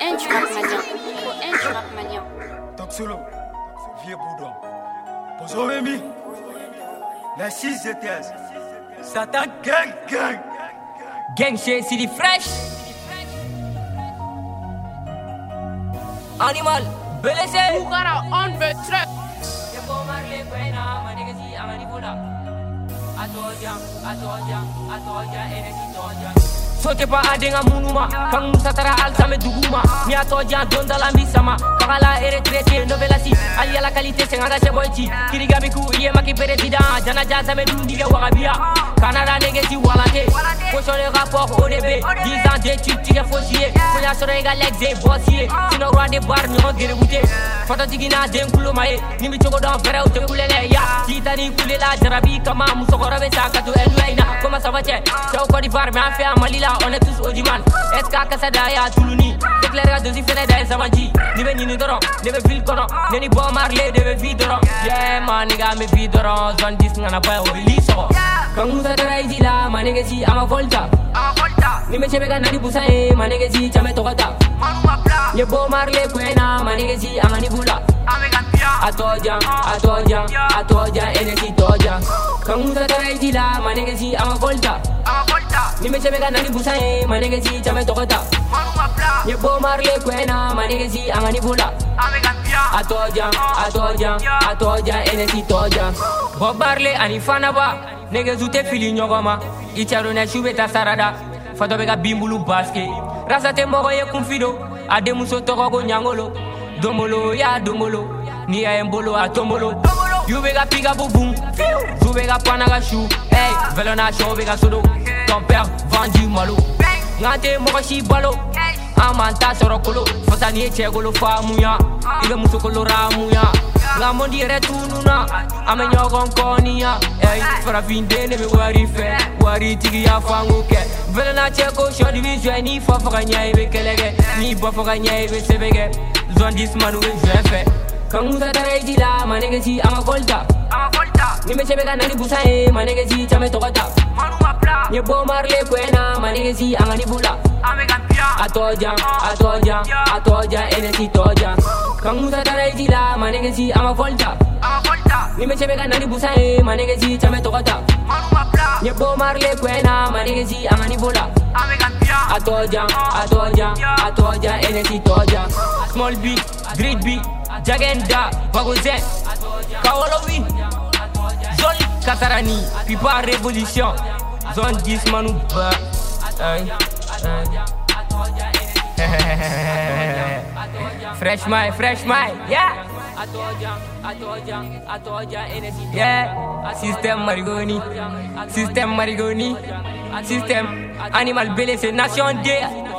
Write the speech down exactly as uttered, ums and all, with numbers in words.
un du rap malien. Faut un du rap malien. Doc Solo, vieux boudon. Bonjour Rémi. La six G T S. Satan gang gang. Gang chez City Fresh. Animal, blessé. Ougara on the track. Sote pa adenga munuma Kang satara al same duguma Mi atoja donda la mbisama Kakala ere trete novela si Ali ala kalite senganga seboiti Kirigami ku iye maki peretida Jana jaza me dundige wakabia Kanada negeti walante Pocho le rapport O D B dix ans d'études tige fauchier Konya soro ega legze bossier Sino roi de bar nyo gere bute Foto tigina den kulo maye Nimi chogo don fere ute kulele ya Titani kulela jarabi kama Musokoro be sakatu eluaina Koma savache Chao kodi far me afe amalila on est tous Ojiman. Est-ce qu'à Kassada ya Toulouni? T'éclaires de Zifene da Zamanji. Nive Nini Doron, Nive Ville Koron, Neni Bon Marley, Nive Vidoron. Yeah, man, nigga, me Vidoron. Zon dis ngana pa o release. Kangusa Taraiji la, manegezi ama volta. Nime Chebeka Nani Busae, manegezi chame tokata. Ye Bon Marley Kwena, manegezi angani bula. Atoja, atoja, atoja, energy toja. Kangusa Taraiji la, manegezi ama volta. Nime Chebeka Nani Busae, manegezi chame tokata. Ye Bon Marley Kwena, manegezi angani bula. Atoja, atoja, atoja, energy toja. Bob Marley anifana ba. Niggas who te feeling nyogoma Icharo na shubeta sarada Fato bega bimbulu baske Rasa te moro ye confido Ade muso toko go nyangolo Domolo ya domolo Ni ya embolo a tomolo You bega piga bubum You bega panaga chou Hey, velo na show bega sodo Ton père vendu malo Ngante moro shi balo Amanta soro kolo Fota ni eche golo fa muya Ibe muso kolo ra muya La mondi retununa Ame nyogon konia Ey, fra fin de ne me wari fe Wari tigi ya fangu ke Vele na cheko shodi vizwe Ni fa faka nye ibe kelege Ni ba faka nye ibe sebege Zon dis manu we jwe fe Kangusa tareji la manegezi ama volta Nime chebeka nani busae manegezi chame tokata Nye Bon Marley Kwena manegezi angani bula Atoja, atoja, atoja, energy toja Kangusa tareji la manegezi ama volta Nime chebeka nani busae manegezi chame tokata Nye Bon Marley Kwena manegezi angani bula Atoja, atoja, atoja, energy toja Small beat, great beat Jagenda, Bagozen, Kaolowi, Zol Katarani, Pipa Révolution, Zone dix Manu Ba, Fresh Mai, Fresh Mai, yeah, yeah, Système Marigoni, Système Marigoni, Système Animal Blessé, Nation D.